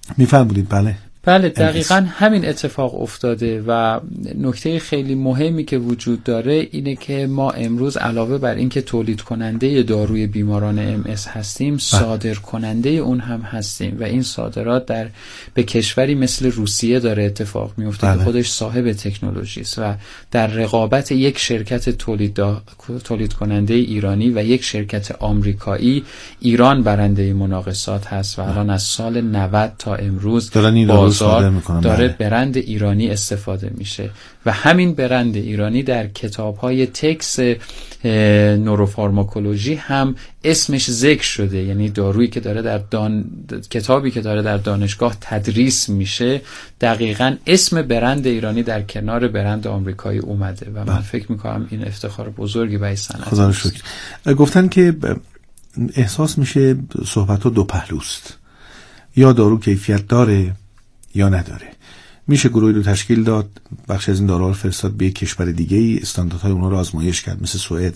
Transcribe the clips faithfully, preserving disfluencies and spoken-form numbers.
میفرمودید. بله بله دقیقاً همین اتفاق افتاده و نکته خیلی مهمی که وجود داره اینه که ما امروز علاوه بر اینکه تولید کننده داروی بیماران ام اس هستیم، صادر کننده اون هم هستیم و این صادرات در به کشوری مثل روسیه داره اتفاق میفته که خودش صاحب تکنولوژی است و در رقابت یک شرکت تولید تولید کننده ایرانی و یک شرکت آمریکایی، ایران برنده مناقصات هست و الان از سال نود تا امروز داره برند ایرانی استفاده میشه و همین برند ایرانی در کتاب‌های تکس نوروفارماکولوژی هم اسمش ذکر شده، یعنی دارویی که داره در دان... کتابی که داره در دانشگاه تدریس میشه دقیقاً اسم برند ایرانی در کنار برند آمریکایی اومده و من فکر میکنم این افتخار بزرگی برای صنعت. خدا رو شکر. گفتن که احساس میشه صحبت‌ها دو پهلوست، یا دارو کیفیت داره یا نداره. میشه گروهی رو تشکیل داد، بخش از این داروها رو فرستاد به یک کشور دیگه ای، استانداردهای اونها رو آزمایش کرد مثل سوئد.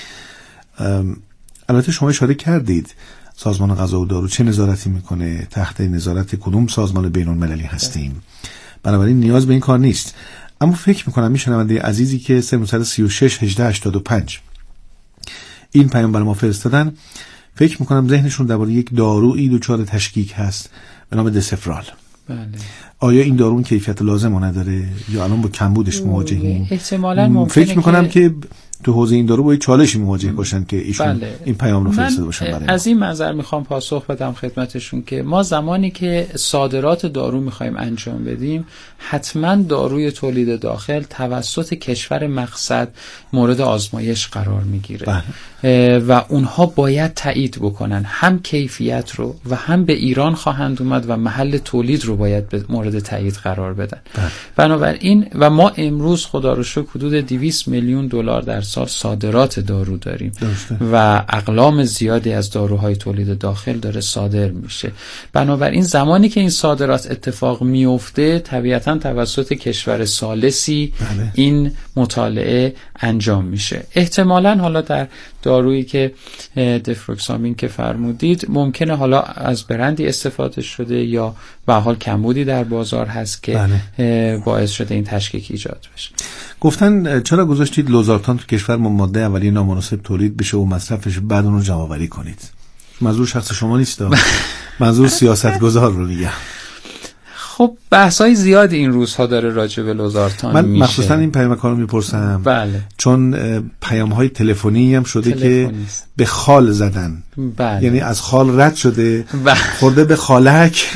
البته شما اشاره کردید سازمان غذا و دارو چه نظارتی میکنه، تحت نظارت کدوم سازمان بین المللی هستیم، بنابراین نیاز به این کار نیست. اما فکر میکنم میشنونده عزیزی که سه سی و شش هجده هشتاد و پنج این پیام برای ما فرستادن، فکر میکنم ذهنشون درباره یک دارویی دچار تشکیک هست به نام دسفرال. بله. آیا این دارو کیفیت لازم نداره یا الان با کمبودش مواجهیم؟ احتمالاً ممکنه. فکر میکنم که, که تو حوزه این دارو با یک چالشی مواجه باشن که ایشون بله. این پیام رو فرستاده باشن برای از این منظر میخوام پاسخ بدم خدمتشون که ما زمانی که صادرات دارو میخوایم انجام بدیم حتما داروی تولید داخل توسط کشور مقصد مورد آزمایش قرار میگیره بله. و اونها باید تایید بکنن هم کیفیت رو و هم به ایران خواهند اومد و محل تولید رو باید به مورد تایید قرار بدن بله. بنابراین و ما امروز خدا رو شکر حدود دویست میلیون دلار در سال صادرات دارو داریم داشته. و اقلام زیادی از داروهای تولید داخل داره صادر میشه. بنابراین زمانی که این صادرات اتفاق میفته طبیعتاً توسط کشور ثالثی بله. این مطالعه انجام میشه. احتمالاً حالا در دارویی که دفروکسامین که فرمودید ممکنه حالا از برندی استفاده شده یا به حال کمبودی در بازار هست که بله. باعث شده این تشکیک ایجاد بشه. گفتن چرا گذاشتید لوزارتان تو کشور ماده اولیه نامناسب تولید بشه و مصرفش بعد اون رو جمع آوری کنید؟ منظور شخص شما نیست، منظور سیاستگزار رو میگم. خب بحثای زیادی این روزها داره راجع به لوزارتان من میشه. مخصوصا این پیام کارو میپرسم بله. چون پیام های تلفنی هم شده که به خال زدن بله. یعنی از خال رد شده بله. خورده به خالک.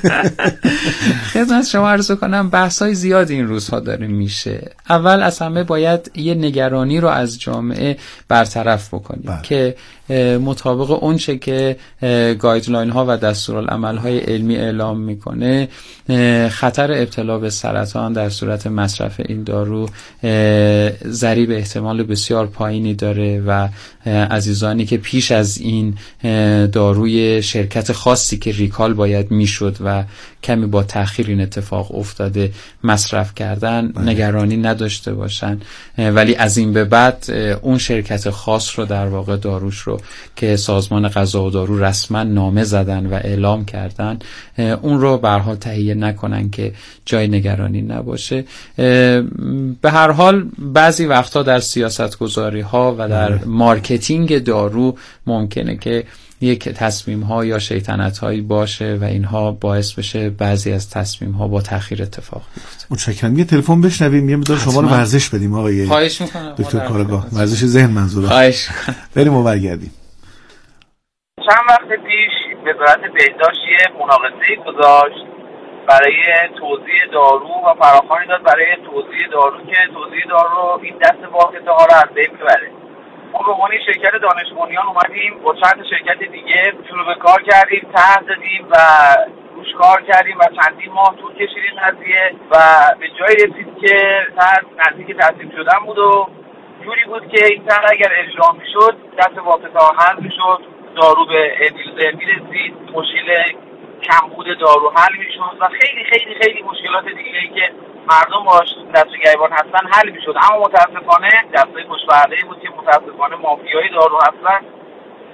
خدمت شما عرض کنم بحثای زیادی این روزها داره میشه. اول از همه باید یه نگرانی رو از جامعه برطرف بکنیم بله. که مطابق اون چه که گایدلاین ها و دستورالعمل های علمی اعلام میکنه خطر ابتلا به سرطان در صورت مصرف این دارو ضریب احتمال بسیار پایینی داره و عزیزانی که پیش از این داروی شرکت خاصی که ریکال باید میشد و کمی با تأخیر این اتفاق افتاده مصرف کردن بله. نگرانی نداشته باشن، ولی از این به بعد اون شرکت خاص رو در واقع داروش رو که سازمان غذا و دارو رسما نامه زدن و اعلام کردن اون رو به هر حال تهیه نکنن که جای نگرانی نباشه. به هر حال بعضی وقتا در سیاستگذاری ها و در مارکتینگ دارو ممکنه که یک تصمیم ها یا شیطنت هایی باشه و اینها باعث بشه بعضی از تصمیم ها با تأخیر اتفاق بیفته. متشکرم. یه تلفن بشنویم یه مقدار شما رو ورزش بدیم آقای خواهش میکنم دکتر کارگاه، ورزش ذهن منظورم. خواهش میکنم. بریم و برگردیم. چند وقت پیش وزارت بهداشت یه مناقصه‌ای گذاشت برای توزیع دارو و فراخوانی داد برای توزیع دارو که توزیع دارو این دست واحده ها رو از بین ببره. ما به عنوان شرکت دانش بنیان اومدیم با چند شرکت دیگه شروع به کار کردیم، طرح دادیم و روش کار کردیم و چندین ماه طول کشید این قضیه و به جایی رسید که طرح نزدیک تصویب شدن بود و جوری بود که این طرح اگر اجرا میشد دست واسطه ها حل میشد، دارو به ادیل میرسید، مشکل کمبود دارو حل میشد و خیلی خیلی خیلی مشکلات دیگه ای که مردم باش دست و گریبان هستن حل میشد. اما متاسفانه دستای پشت پرده‌ای بود که متاسفانه مافیای دارو هستن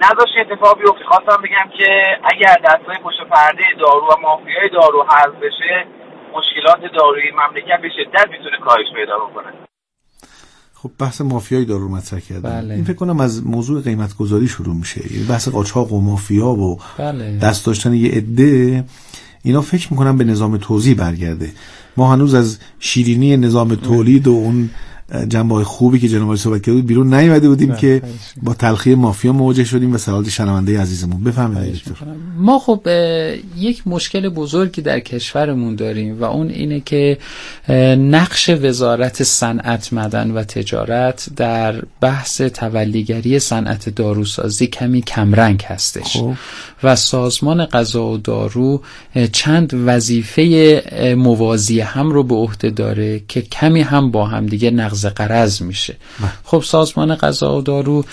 نذاشت اتفاق بیفته. خواستم بگم که اگر دستای پشت پرده دارو و مافیای دارو حذف بشه، مشکلات دارویی مملکت به شدت میتونه کاهش پیدا بکنه. خب بحث مافیای دارو مطرح کردن. بله. این فکر کنم از موضوع قیمت گذاری شروع میشه، یعنی بحث قاچاق و مافیا و بله. دست داشتن یه عده، اینا فکر میکنم به نظام توزیع برگرده. ما هنوز از شیرینی نظام تولید و اون جنبه‌های خوبی که جناب صحبت کرده بیرون نیومده بودیم که با تلخی مافیا مواجه شدیم و سلامت شنونده عزیزمون. بفهمید دکتر. ما خب یک مشکل بزرگی در کشورمون داریم و اون اینه که نقش وزارت صنعت، معدن و تجارت در بحث تولیگری صنعت داروسازی کمی کمرنگ هستش. خب. و سازمان غذا و دارو چند وظیفه موازی هم رو به عهده داره که کمی هم با هم دیگه نقض قرض میشه. خب سازمان غذا و دارو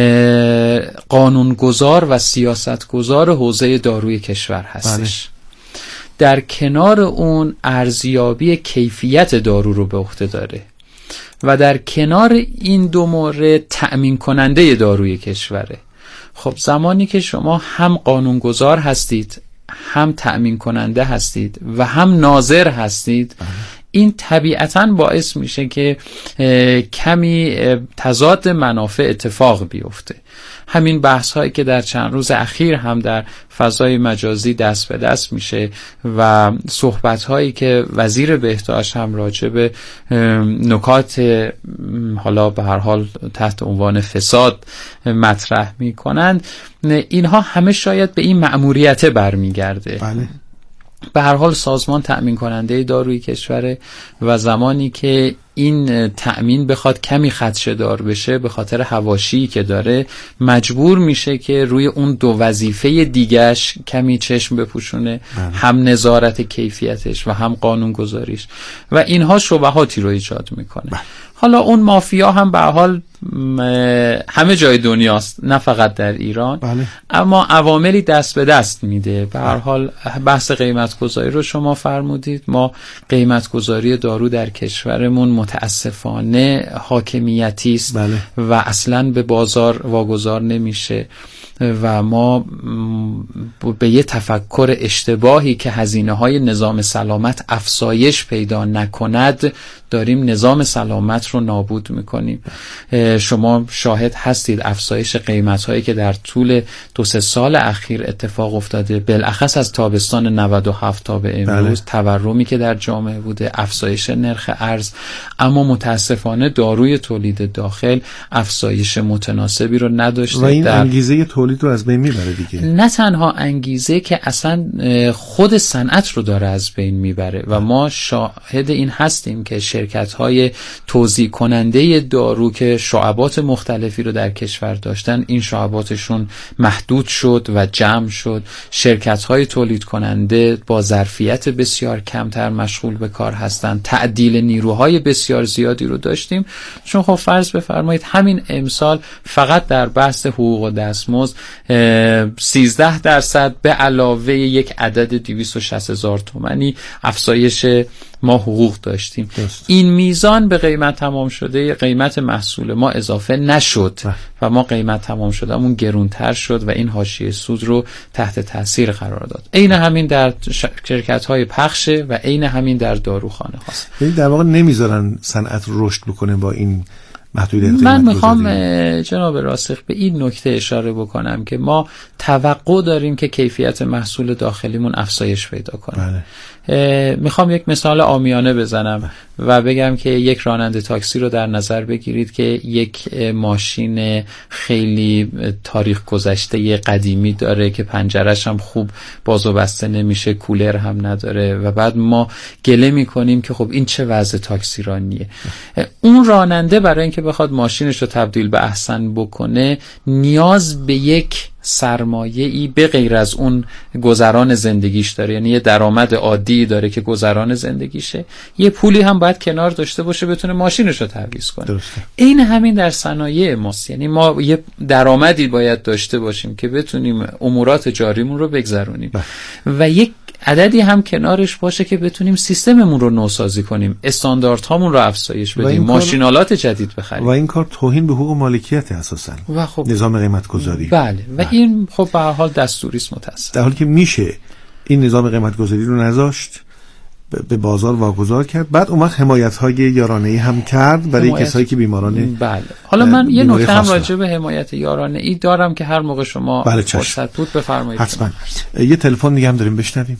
قانونگذار و سیاستگذار حوزه داروی کشور هستش. بله. در کنار اون ارزیابی کیفیت دارو رو به عهده داره و در کنار این دو مورد تأمین کننده داروی کشوره. خب زمانی که شما هم قانونگذار هستید، هم تأمین کننده هستید و هم ناظر هستید، بله. این طبیعتاً باعث میشه که کمی تضاد منافع اتفاق بیفته. همین بحث هایی که در چند روز اخیر هم در فضای مجازی دست به دست میشه و صحبت هایی که وزیر بهداشت هم راجع به نکات حالا به هر حال تحت عنوان فساد مطرح میکنند، اینها همه شاید به این مأموریت برمیگرده. بله. به هر حال سازمان تأمین کننده داروی کشوره و زمانی که این تأمین بخواد کمی خدشه دار بشه به خاطر حواشی که داره، مجبور میشه که روی اون دو وظیفه دیگش کمی چشم بپوشونه، هم نظارت کیفیتش و هم قانون گذاریش و اینها شبهاتی رو ایجاد میکنه. بله. حالا اون مافیا هم به هر حال همه جای دنیاست، نه فقط در ایران. بله. اما عواملی دست به دست میده. به هر حال بحث قیمت گذاری رو شما فرمودید. ما قیمت گذاری دارو در کشورمون متاسفانه حاکمیتی است. بله. و اصلاً به بازار واگذار نمیشه و ما به یه تفکر اشتباهی که هزینه‌های نظام سلامت افزایش پیدا نکند داریم نظام سلامت رو نابود میکنیم. شما شاهد هستید افزایش قیمت‌هایی که در طول دو سه سال اخیر اتفاق افتاده، بالاخص از تابستان نود و هفت تا به امروز. بله. تورمی که در جامعه بوده، افزایش نرخ ارز، اما متاسفانه داروی تولید داخل افزایش متناسبی رو نداشته و این در... انگیزه تولید رو از بین میبره دیگه. نه تنها انگیزه که اصلا خود صنعت رو داره از بین میبره و ما شاهد این هستیم که شرکت‌های توزیع کننده دارو که شعبات مختلفی رو در کشور داشتن، این شعباتشون محدود شد و جمع شد. شرکت‌های تولید کننده با ظرفیت بسیار کمتر مشغول به کار هستند. تعدیل نیروهای بسیار زیادی رو داشتیم، چون خب فرض بفرمایید همین امسال فقط در بحث حقوق و دستمزد سیزده درصد به علاوه یک عدد دویست و شصت هزار تومانی افزایش ما حقوق داشتیم. دست. این میزان به قیمت تمام شده قیمت محصول ما اضافه نشد ده. و ما قیمت تمام شدهمون گرونتر شد و این حاشیه سود رو تحت تاثیر قرار داد. عین همین در شرکت‌های پخشه و عین همین در داروخانه هاست. یعنی در واقع نمیذارن صنعت رشد بکنه با این محدودیت. من میخوام جناب راسخ به این نکته اشاره بکنم که ما توقع داریم که کیفیت محصول داخلیمون افزایش پیدا کنه. بله. میخوام یک مثال عامیانه بزنم و بگم که یک راننده تاکسی رو در نظر بگیرید که یک ماشین خیلی تاریخ گذشته قدیمی داره که پنجرش هم خوب باز و بسته نمیشه، کولر هم نداره و بعد ما گله میکنیم که خب این چه وضع تاکسی رانیه. اون راننده برای اینکه بخواد ماشینش رو تبدیل به احسن بکنه نیاز به یک سرمایه‌ای به غیر از اون گذران زندگیش داره، یعنی یه درآمد عادی داره که گذران زندگیشه، یه پولی هم باید کنار داشته باشه بتونه ماشینش رو تعویض کنه. درسته. این همین در صنایع ماست، یعنی ما یه درآمدی باید داشته باشیم که بتونیم امورات جاریمون رو بگذرونیم و یک عددی هم کنارش باشه که بتونیم سیستممون رو نوسازی کنیم، استانداردهامون رو افزایش بدیم، ماشینالات جدید بخریم. و این کار توهین به حقوق مالکیت اساساً و خب نظام قیمت گذاری. بله و بله. این خب به هر حال دستوری است متأسف. در حالی که میشه این نظام قیمت گذاری رو نذاشت، به بازار واگذار کرد، بعد اون وقت حمایت‌های یارانه‌ای هم کرد برای حمایت... کسایی که بیماران. بله. حالا من یه نکته هم راجع به حمایت یارانه‌ای دارم که هر موقع شما بله فرصت بود بفرمایید. حتما. یه تلفن دیگه هم داریم، بشنویم.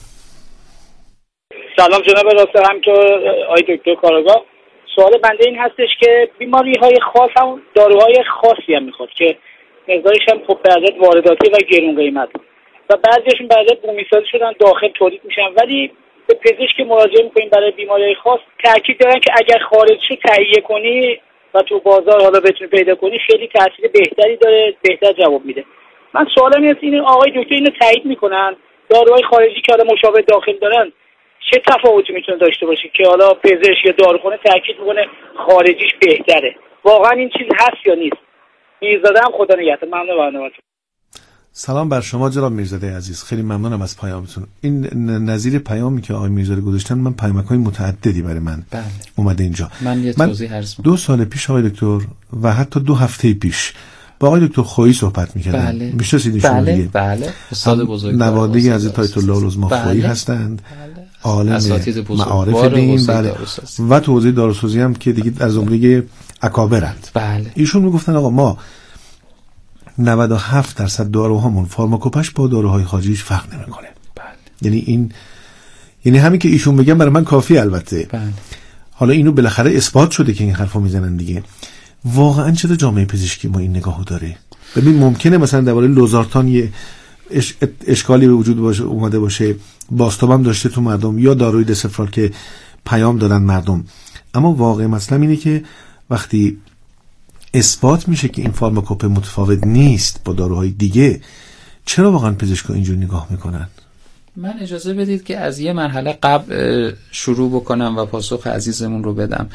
سلام جناب راست همینطور آقای دکتر کاراگاه. سوال بنده این هستش که بیماری‌های خاص هم داروهای خاصی هم میخواد که مقدارش هم خب به عدد وارداتی و گرون قیمت و بعضیشون به عدد بومی‌سازی شدن داخل تولید میشن، ولی به پزشک مراجعه میکنیم برای بیماری‌های خاص تاکید دارن که اگر خارجی تهیه کنی و تو بازار حالا بتونی پیدا کنی خیلی تاثیر بهتری داره، بهتر جواب میده. من سوالم اینه این آقای دکتر اینو تایید میکنن داروهای خارجی که حالا مشابه داخل دارن چه تفاوتی میتونه داشته باشه که حالا پزشک یا داروخانه تاکید میکنه خارجیش بهتره؟ واقعا این چیز هست یا نیست؟ میرزاده هم خدا نگهدار. ممنون برنامه‌تون. سلام بر شما جناب میرزاده عزیز، خیلی ممنونم از پیامتون. این نظیر پیامی که آقای میرزاده گذاشتن من پیامک‌های متعددی برای من بله. اومده اینجا. من یه توضیح عرض دو سال پیش آقای دکتر و حتی دو هفته پیش با آقای دکتر خویی صحبت می‌کردم. بله. می‌شناسید شما بله. دیگه؟ بله. استاد بزرگ نوادگی حضرت آیت الله العظما خویی هستند. بله. عالم معارف دین بله. و تو حوزه داروسازی هم که دیگه از جمله اکابرند. بله. ایشون میگفتن آقا ما نود و هفت درصد داروهامون فارماکوپش با داروهای خارجیش فرق نمیکنه. بله. یعنی این یعنی همین که ایشون بگن برای من کافی البته. بله. حالا اینو بالاخره اثبات شده که این حرفو میزنن دیگه. واقعا چرا جامعه پزشکی ما این نگاهو داره؟ ببین ممکنه مثلا درباره لوزارتان یه اش... اشکالی به وجود باشه اومده باشه، باستاب هم داشته تو مردم یا داروی دسفرال که پیام دادن مردم، اما واقع مسئله اینه که وقتی اثبات میشه که این فارماکوپ متفاوت نیست با داروهای دیگه، چرا واقعا پزشکا اینجور نگاه میکنن؟ من اجازه بدید که از یه مرحله قبل شروع بکنم و پاسخ عزیزمون رو بدم.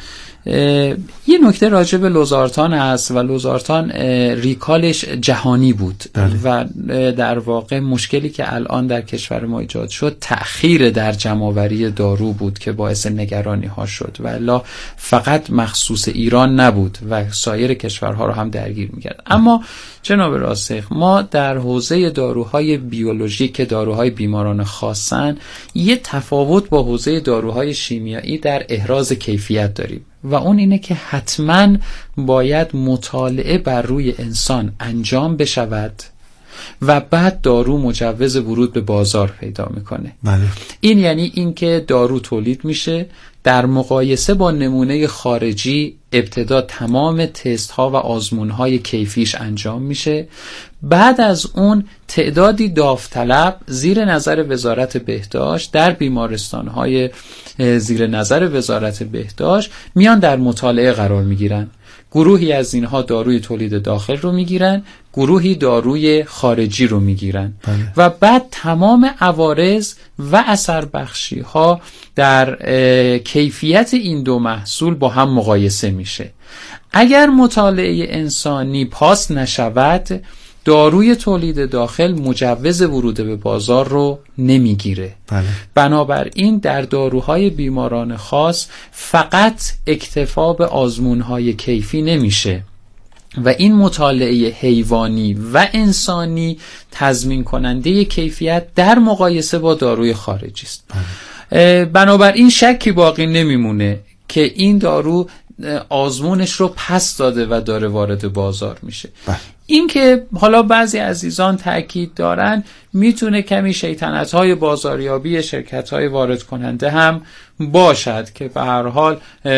یه نکته راجع به لوزارتان هست و لوزارتان ریکالش جهانی بود بله. و در واقع مشکلی که الان در کشور ما ایجاد شد تأخیر در جمع‌آوری دارو بود که باعث نگرانی ها شد و الا فقط مخصوص ایران نبود و سایر کشورها رو هم درگیر می‌کرد. اما جناب راسخ ما در حوزه داروهای بیولوژیک که داروهای بیماران خاصن یه تفاوت با حوزه داروهای شیمیایی در احراز کیفیت داریم و اون اینه که حتما باید مطالعه بر روی انسان انجام بشود و بعد دارو مجوز ورود به بازار پیدا میکنه. بله. این یعنی اینکه دارو تولید میشه، در مقایسه با نمونه خارجی ابتدا تمام تست ها و آزمون های کیفیش انجام میشه، بعد از اون تعدادی داوطلب زیر نظر وزارت بهداشت در بیمارستان های زیر نظر وزارت بهداشت میان در مطالعه قرار میگیرن. گروهی از اینها داروی تولید داخل رو میگیرن، گروهی داروی خارجی رو میگیرن بله. و بعد تمام عوارض و اثر بخشی ها در کیفیت این دو محصول با هم مقایسه میشه. اگر مطالعه انسانی پاس نشود داروی تولید داخل مجوز ورود به بازار رو نمیگیره. بله. بنابراین در داروهای بیماران خاص فقط اکتفا به آزمونهای کیفی نمیشه و این مطالعه حیوانی و انسانی تضمین کننده کیفیت در مقایسه با داروی خارجی است. بله. بنابراین شکی باقی نمیمونه که این دارو آزمونش رو پس داده و داره وارد بازار میشه. بله. این که حالا بعضی عزیزان تأکید دارن میتونه کمی شیطنت‌های بازاریابی شرکت‌های وارد کننده هم باشد که به هر حال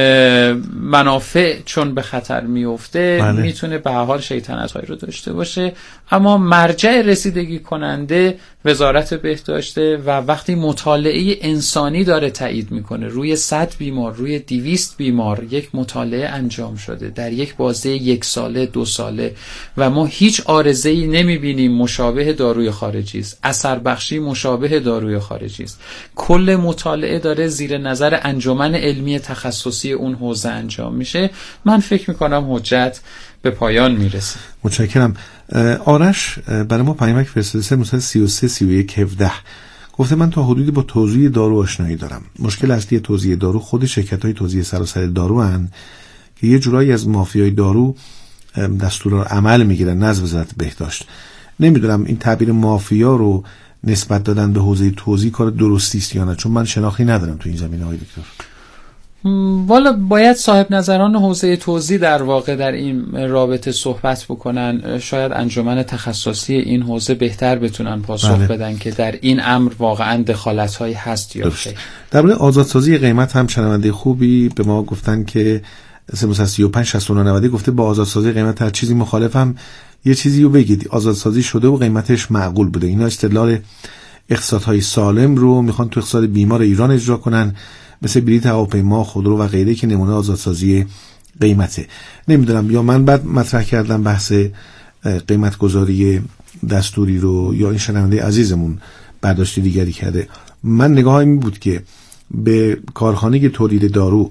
منافع چون به خطر میفته بله. میتونه به هر حال شیطنت‌هایی رو داشته باشه، اما مرجع رسیدگی کننده وزارت بهداشته و وقتی مطالعه انسانی داره تایید میکنه روی صد بیمار، روی دویست بیمار یک مطالعه انجام شده در یک بازه یک ساله دو ساله و ما هیچ عارضه‌ای نمیبینیم مشابه داروی خارجی است، اثر بخشی مشابه داروی خارجی است، کل مطالعه داره زیر نظر انجمن علمی تخصصی اون حوزه انجام میشه، من فکر میکنم حجت به پایان میرسه. متشکرم. آرش برای ما پیامک فرستاده سه مثلا سی و سه سی و یک هفده گفته من تا حدودی با توزیع دارو آشنایی دارم. مشکل اصلی توزیع دارو خود شرکت‌های توزیع سراسر دارو هستند که یه جورایی از مافیای دارو دستور عمل میگیرن نزد وزارت بهداشت. نمیدونم این تعبیر مافیا رو نسبت دادن به حوزه توزیع کار درستی است یا نه، چون من شناختی ندارم تو این زمینه های دکتر. والا باید صاحب نظران حوزه توزیع در واقع در این رابطه صحبت بکنن، شاید انجمن تخصصی این حوزه بهتر بتونن پاسخ بله. بدن که در این امر واقعا دخالت‌هایی هست یا خیر. در مورد آزادسازی قیمت هم شنونده خوبی به ما گفتن که سه سی و پنج شصت و نه نود گفته با آزادسازی قیمت هر چیزی مخالفم، یه چیزی رو بگید آزادسازی شده و قیمتش معقول بوده. اینا استدلال اقتصادهای سالم رو میخوان تو اقتصاد بیمار ایران اجرا کنن، مثل بلیط هواپیما، خودرو و غیره که نمونه آزادسازی قیمته. نمیدونم یا من بعد مطرح کردم بحث قیمت گذاری دستوری رو یا این شنونده عزیزمون برداشت دیگری کرده. من نگاه این بود که به کارخانه تولید دارو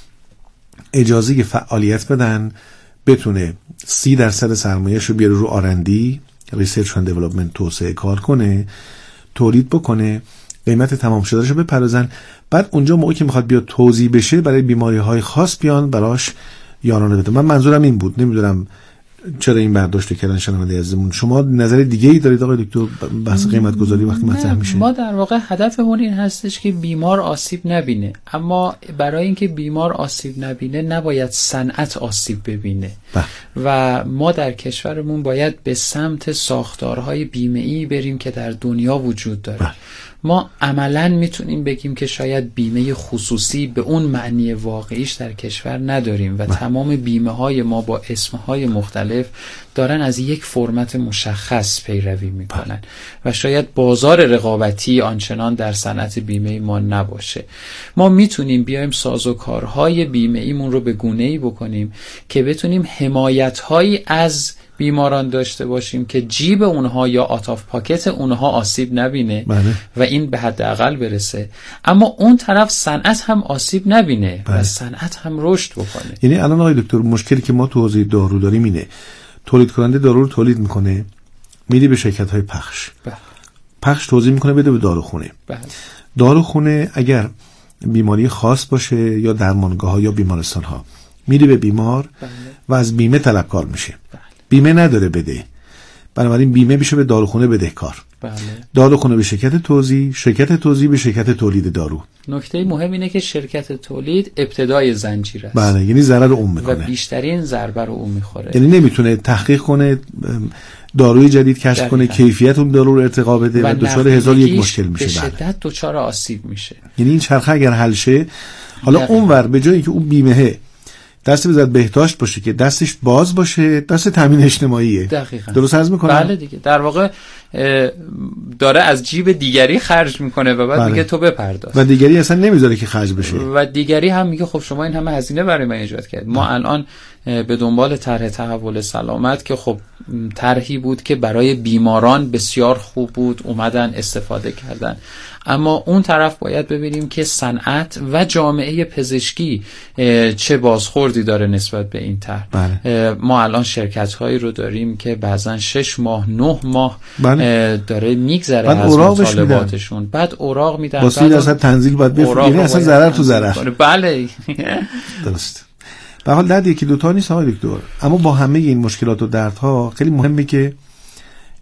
اجازه فعالیت بدن، بتونه سی درصد سرمایه‌اش رو بیاره رو آرندی ریسرچ اند دیولپمنت توسعه کار کنه، تولید بکنه، قیمت تمام شدهش رو بپردازن، بعد اونجا موقعی که میخواد بیاد توزیع بشه برای بیماری‌های خاص بیان براش یارانه بده. من منظورم این بود، نمیدونم چرا این برداشت کردن شنونده عزیزمون. شما نظر دیگه ای دارید آقای دکتر بحث قیمت گذاری وقتی مطرح میشه؟ ما در واقع هدفمون این هستش که بیمار آسیب نبینه، اما برای اینکه بیمار آسیب نبینه نباید صنعت آسیب ببینه بح. و ما در کشورمون باید به سمت ساختارهای بیمه‌ای بریم که در دنیا وجود داره بح. ما عملاً میتونیم بگیم که شاید بیمه خصوصی به اون معنی واقعیش در کشور نداریم و بح. تمام بیمه های ما با اسمهای مختلف دارن از یک فرمت مشخص پیروی میکنن و شاید بازار رقابتی آنچنان در صنعت بیمه ما نباشه. ما میتونیم بیایم سازوکارهای بیمه ایمون رو به گونه‌ای بکنیم که بتونیم حمایت‌هایی از بیماران داشته باشیم که جیب اونها یا آت آف پاکت اونها آسیب نبینه بله. و این به حداقل برسه، اما اون طرف صنعت هم آسیب نبینه بله. و صنعت هم رشد بکنه. یعنی الان آقای دکتر مشکلی که ما تو حوزه دارو داریم اینه، تولید کننده دارو رو تولید میکنه میده به شرکت های پخش بله. پخش توزیع میکنه بده به داروخونه بله. داروخونه اگر بیماری خاص باشه یا درمانگاه ها یا بیمارستان ها میده به بیمار بله. و از بیمه طلبکار میشه بله. بیمه نداره بده، بنابراین بیمه میشه به داروخونه بدهکار بله. داروخونه به شرکت توزیع، شرکت توزیع به شرکت تولید دارو. نکته مهم اینه که شرکت تولید ابتدای زنجیر است بله، یعنی ضرر اون میکنه و بیشترین ضربه رو اون میخوره، یعنی نمیتونه تحقیق کنه داروی جدید کشف کنه، کیفیت اون دارو رو ارتقا بده و, و دچار هزار یک مشکل میشه، به شدت دچار آسیب میشه. یعنی این چرخه اگر حل شه، حالا اونور به جایی که اون بیمه دست وزارت بهداشت باشه که دستش باز باشه، دست تامین اجتماعیه. دقیقاً. درست عرض میکنم؟ بله دیگه، در واقع داره از جیب دیگری خرج میکنه و بعد بله. میگه تو بپرداز و دیگری اصلا نمیذاره که خرج بشه و دیگری هم میگه خب شما این همه هزینه برای من ایجاد کرد. ما الان به دنبال طرح تحول سلامت که خب طرحی بود که برای بیماران بسیار خوب بود، اومدن استفاده کردن، اما اون طرف باید ببینیم که صنعت و جامعه پزشکی چه بازخوردی داره نسبت به این طرح. بله. ما الان شرکت هایی رو داریم که بعضن شش ماه نه ماه بله. داره میگذره از مطالباتشون، بعد اوراق میدن، واسه اصلا تنزیل باید بفرمایید، یعنی اصلا ضرر تو ضرر. بله درست. به حال درد یکی دوتا نیست آقای دکتر، اما با همه این مشکلات و دردها خیلی مهمه که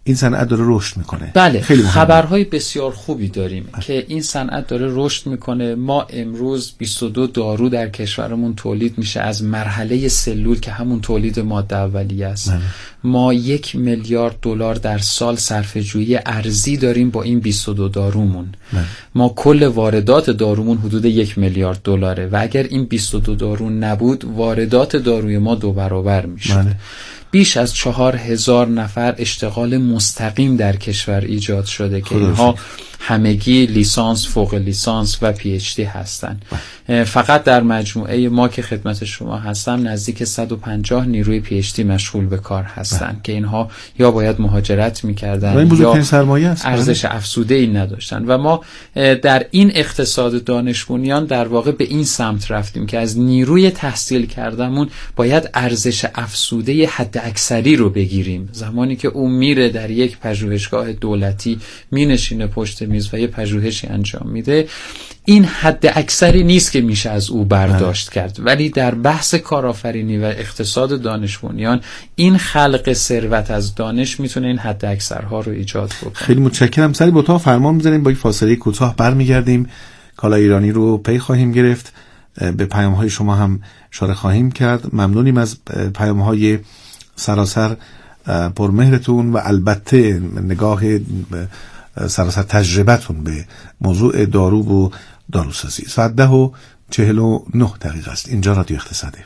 این صنعت داره رشد میکنه. بله، خیلی خبرهای بسیار خوبی داریم بله. که این صنعت داره رشد میکنه. ما امروز بیست و دو دارو در کشورمون تولید میشه از مرحله سلول که همون تولید ماده اولیه است. بله. ما یک میلیارد دلار در سال صرفه‌جویی ارزی داریم با این بیست و دو دارومون. بله. ما کل واردات دارومون حدود یک میلیارد دلاره و اگر این بیست و دو دارو نبود واردات داروی ما دو برابر میشد. بله. بیش از چهار هزار نفر اشتغال مستقیم در کشور ایجاد شده که اینها همگی لیسانس، فوق لیسانس و پی اچ دی هستن. فقط در مجموعه ما که خدمت شما هستم نزدیک صد و پنجاه نیروی پی اچ دی مشغول به کار هستن بله. که اینها یا باید مهاجرت میکردن یا ارزش افزوده ای نداشتن و ما در این اقتصاد دانش بنیان در واقع به این سمت رفتیم که از نیروی تحصیل کردمون باید ارزش افزوده حد اکثری رو بگیریم. زمانی که اون میره در یک پژوهشگاه دولتی مینشینه پشت میز و یه پژوهشی انجام میده، این حد اکثری نیست که میشه از او برداشت کرد. ولی در بحث کارآفرینی و اقتصاد دانش بنیان این خلق ثروت از دانش میتونه این حد اکثرها رو ایجاد بکنه. خیلی متشکرم. سری با تا فرمان میذاریم، با یک فاصله کوتاه برمیگردیم. کالا ایرانی رو پی خواهیم گرفت، به پیام‌های شما هم اشاره خواهیم کرد. ممنونیم از پیام‌های سراسر پرمهرتون و البته نگاه سراسر تجربتون به موضوع دارو و داروسازی. ساعت ده و چهل و نه دقیقه است. اینجا رادیو اقتصاده.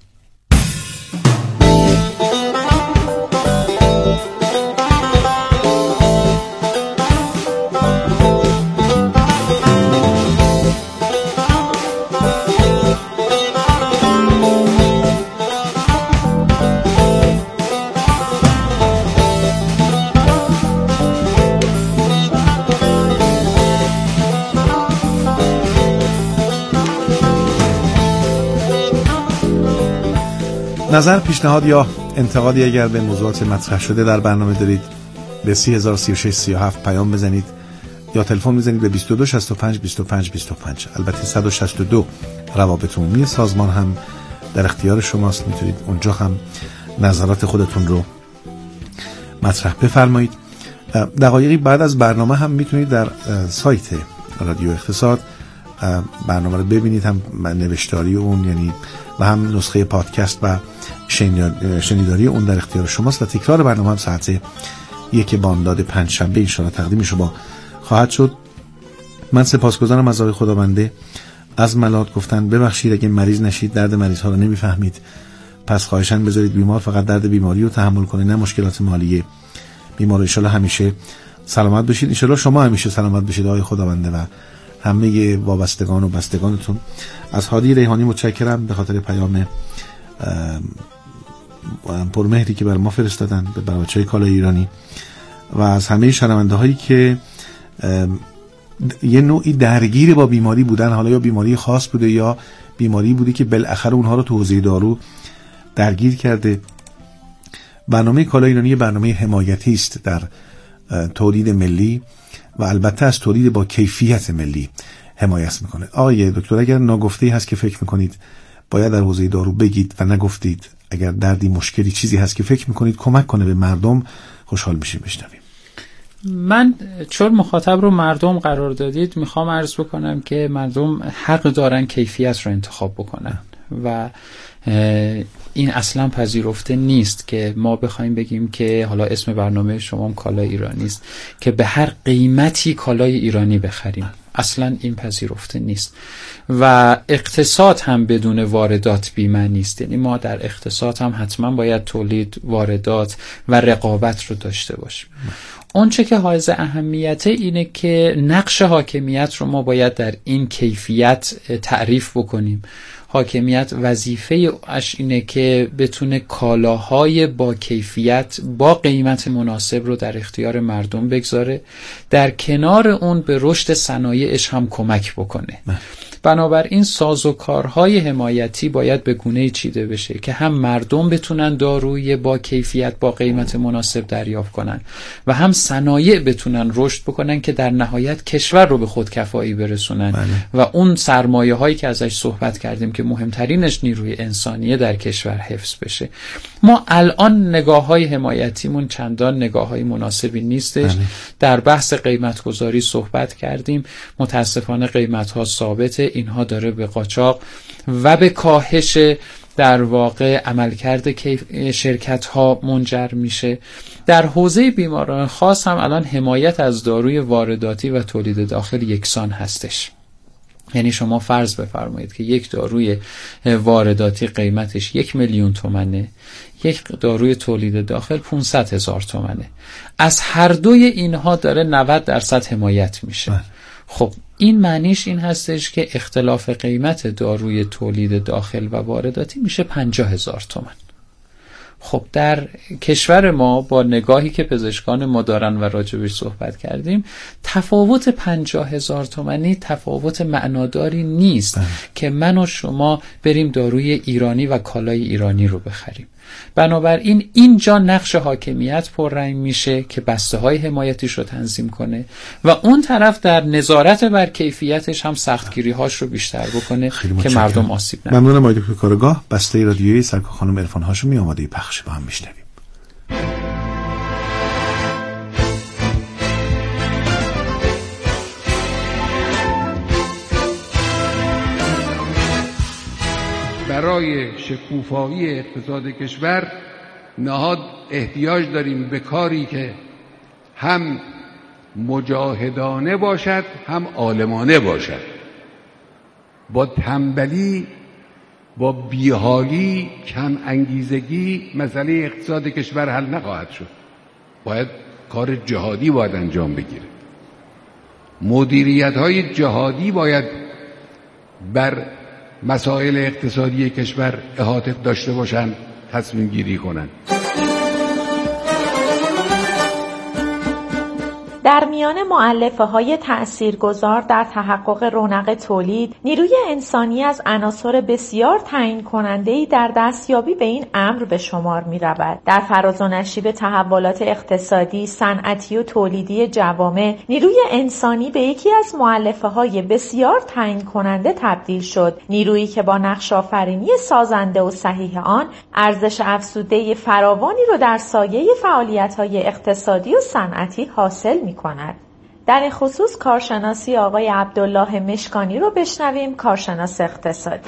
نظر، پیشنهاد یا انتقادی اگر به موضوعات مطرح شده در برنامه دارید به سی هزار و سی و شش سی و هفت پیام بزنید یا تلفن بزنید به بیست و دو شصت و پنج بیست و پنج بیست و پنج. البته صد و شصت و دو روابط عمومی سازمان هم در اختیار شماست، میتونید اونجا هم نظرات خودتون رو مطرح بفرمایید. دقایقی بعد از برنامه هم میتونید در سایت رادیو اقتصاد برنامه رو ببینید، هم نوشتاری اون یعنی و هم نسخه پادکست و شنیداری اون در اختیار شماست و تکرار برنامه هم ساعت یک بامداد پنج شنبه ان شاءالله تقدیم شما خواهد شد. من سپاسگزارم از آقای خدابنده از ملات. گفتن ببخشید اگه مریض نشید، درد مریض ها رو نمیفهمید، پس خواهشاً بذارید بیمار فقط درد بیماری رو تحمل کنه نه مشکلات مالی بیمار. ان شاءالله همیشه سلامت بشید. ان شاءالله شما همیشه سلامت بشید آقای خدابنده و همه وابستگان و بستگانتون. از هادی ریحانی متشکرم به خاطر پیام پرمهری که بر ما فرستادن به بچه‌های کالای ایرانی و از همه شنونده هایی که یه نوعی درگیر با بیماری بودن، حالا یا بیماری خاص بوده یا بیماری بوده که بالاخره اونها رو تو حوزه دارو درگیر کرده. برنامه کالای ایرانی برنامه حمایتی است در تولید ملی و البته از تولید با کیفیت ملی حمایت میکنه. آقای دکتر اگر ناگفته‌ای هست که فکر میکنید باید در حوزه دارو بگید و نگفتید، اگر دردی مشکلی چیزی هست که فکر میکنید کمک کنه به مردم، خوشحال میشیم بشنویم. من چون مخاطب رو مردم قرار دادید میخوام عرض بکنم که مردم حق دارن کیفیت رو انتخاب بکنن و این اصلا پذیرفته نیست که ما بخوایم بگیم که حالا اسم برنامه شما هم کالای ایرانی است که به هر قیمتی کالای ایرانی بخریم. اصلا این پذیرفته نیست و اقتصاد هم بدون واردات بی‌معنی نیست. یعنی ما در اقتصاد هم حتما باید تولید، واردات و رقابت رو داشته باشیم. اون چه که حائز اهمیته اینه که نقش حاکمیت رو ما باید در این کیفیت تعریف بکنیم. حاکمیت وظیفه اش اینه که بتونه کالاهای با کیفیت با قیمت مناسب رو در اختیار مردم بگذاره، در کنار اون به رشد صنایعش هم کمک بکنه. بنابراین سازوکارهای حمایتی باید به گونه‌ای چیده بشه که هم مردم بتونن داروی با کیفیت با قیمت مناسب دریافت کنن و هم صنایع بتونن رشد بکنن که در نهایت کشور رو به خودکفایی برسونن. بله. و اون سرمایه هایی که ازش صحبت کردیم که که مهمترینش نیروی انسانیه در کشور حفظ بشه. ما الان نگاه‌های حمایتیمون چندان نگاه‌های مناسبی نیستش. در بحث قیمت‌گذاری صحبت کردیم، متاسفانه قیمت‌ها ثابته، اینها داره به قاچاق و به کاهش در واقع عملکرد شرکت ها منجر میشه. در حوزه بیماران خاص هم الان حمایت از داروی وارداتی و تولید داخل یکسان هستش. یعنی شما فرض بفرمایید که یک داروی وارداتی قیمتش یک میلیون تومنه، یک داروی تولید داخل پانصد هزار تومنه. از هر دوی اینها داره نود درصد حمایت میشه. خب این معنیش این هستش که اختلاف قیمت داروی تولید داخل و وارداتی میشه پنجاه هزار تومان. خب در کشور ما با نگاهی که پزشکان ما دارن و راجبش صحبت کردیم، تفاوت پنجاه هزار تومانی تفاوت معناداری نیست ده. که من و شما بریم داروی ایرانی و کالای ایرانی رو بخریم. بنابراین اینجا نقش حاکمیت پررنگ میشه که بسته های حمایتیش رو تنظیم کنه و اون طرف در نظارت بر کیفیتش هم سختگیری هاش رو بیشتر بکنه که مردم آسیب نبینن. ممنونم آقای دکتر کارگاه. بسته رادیویی سرکار خانم عرفان هاشمی آماده پخش، با هم میشنویم. برای شکوفایی اقتصاد کشور نهاد احتیاج داریم به کاری که هم مجاهدانه باشد هم عالمانه باشد. با تنبلی، با بیحالی، کم انگیزگی مسئله اقتصاد کشور حل نخواهد شد. باید کار جهادی باید انجام بگیره. مدیریت‌های جهادی باید بر مسائل اقتصادی کشور احاطه داشته باشند، تصمیم گیری کنند. در میان مؤلفه‌های تأثیرگذار در تحقق رونق تولید، نیروی انسانی از عناصر بسیار تعیین کننده‌ای در دستیابی به این امر به شمار می‌رود. در فراز و نشیب تحولات اقتصادی، صنعتی و تولیدی جوامع، نیروی انسانی به یکی از مؤلفه‌های بسیار تعیین کننده تبدیل شد. نیرویی که با نقش آفرینی سازنده و صحیح آن، ارزش افزوده فراوانی را در سایه فعالیت‌های اقتصادی و صنعتی حاصل می کند. در این خصوص کارشناسی آقای عبدالله مشکانی رو بشنویم، کارشناس اقتصادی.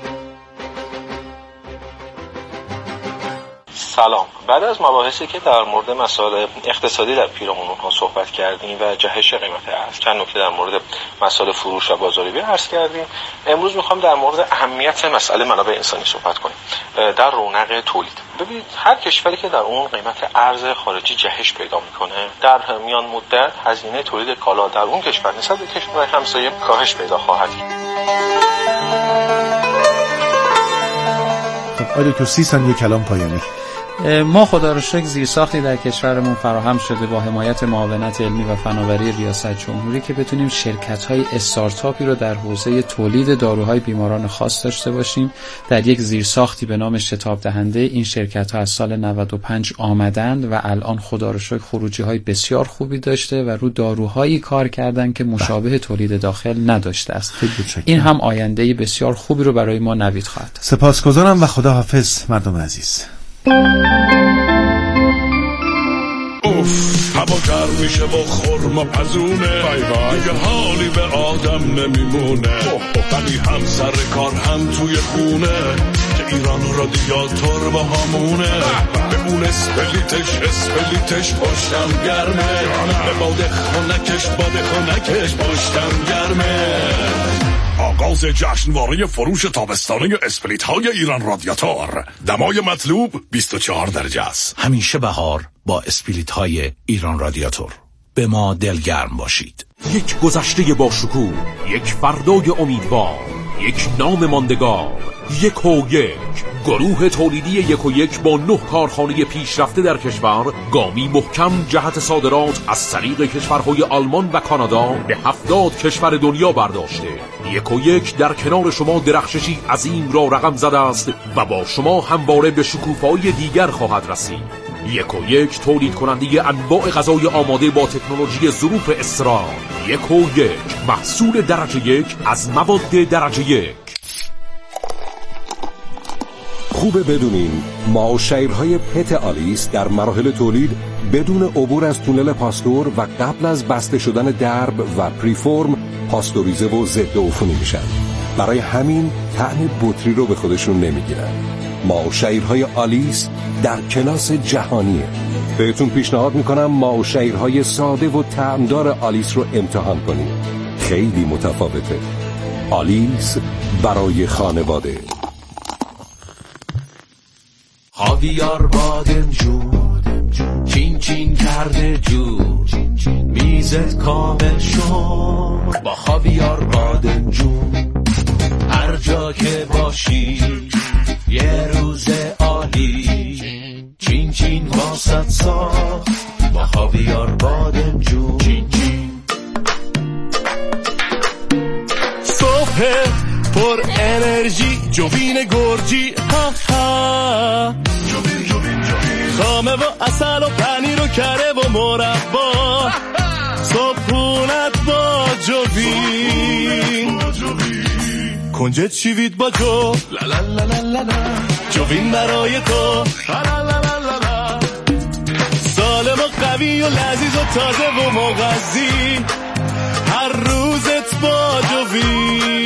سلام. بعد از مباحثی که در مورد مسائل اقتصادی در پیرامونها صحبت کردیم و جهش قیمت ارز، چند نکته در مورد مسائل فروش و بازاریابی عرض کردیم، امروز میخوام در مورد اهمیت مسئله منابع انسانی صحبت کنیم در رونق تولید. ببینید، هر کشوری که در اون قیمت ارز خارجی جهش پیدا میکنه، در میان مدت هزینه تولید کالا در اون کشور نسبت به کشور همسایه کاهش پیدا خواهد کرد. خب آقای دکتر، سی ثانیه کلام پایانی. ما خدا رو شکر زیرساختی در کشورمون فراهم شده با حمایت معاونت علمی و فناوری ریاست جمهوری که بتونیم شرکت‌های استارتاپی رو در حوزه تولید داروهای بیماران خاص داشته باشیم. در یک زیرساختی به نام شتاب دهنده این شرکت‌ها از سال نود و پنج آمدند و الان خدا رو شکر خروجی‌های بسیار خوبی داشته و رو داروهایی کار کردن که مشابه تولید داخل نداشته است. این هم آینده بسیار خوبی رو برای ما نوید خواهد. سپاسگزارم و خداحافظ مردم عزیز. اوف، هوا گرم میشه و خرما پزونه، دیگه حالی به آدم نمیمونه، ولی هم سر کار هم توی خونه، که ایران رادیاتور با همونه، به اون اسپلیتش اسپلیتش پشتم گرمه، به باده خونکش باده خونکش پشتم گرمه. آغاز جشنواره فروش تابستانه اسپلیت های ایران رادیاتور. دمای مطلوب بیست و چهار درجه است. همیشه بهار با اسپلیت های ایران رادیاتور. به ما دلگرم باشید. یک گذشته با شکوه، یک فردای امیدوار، یک نام ماندگار، یک و یک. گروه تولیدی یک و یک با نه کارخانه پیشرفته در کشور گامی محکم جهت صادرات از طریق کشورهای آلمان و کانادا به هفتاد کشور دنیا برداشته. یک و یک در کنار شما درخششی عظیم را رقم زده است و با شما همواره به شکوفه‌های دیگر خواهد رسید. یک و یک تولید کننده انواع غذای آماده با تکنولوژی ظروف اسرار. یک و یک محصول درجه یک از مواد درجه یک. خوبه بدونین ما و شیرهای پت آلیس در مراحل تولید بدون عبور از تونل پاستور و قبل از بسته شدن درب و پریفورم پاستوریزه و ضد عفونی میشن. برای همین طعم بطری رو به خودشون نمیگیرن. ما و شیرهای آلیس در کلاس جهانیه. بهتون پیشنهاد میکنم ما و شیرهای ساده و طعمدار آلیس رو امتحان کنید. خیلی متفاوته. آلیس برای خانواده. خاویار بادمجون چین چین کرده جون میزت کامل شد با خاویار بادمجون. هر جا که باشی یه روز عالی چین چین واسط ساخت با خاویار بادمجون. چین چین صبح پر انرژی جوین گرجی ها ها جوین جوین جوین خامه و اصل و پنیر و کره و مربا صبحونت با جوین کنجد شیوید با جو لا لا لا لا لا جوین برای تو لا لا لا لا لا سالم و قوی و لذیذ و تازه و مغذی هر روزت با جوین.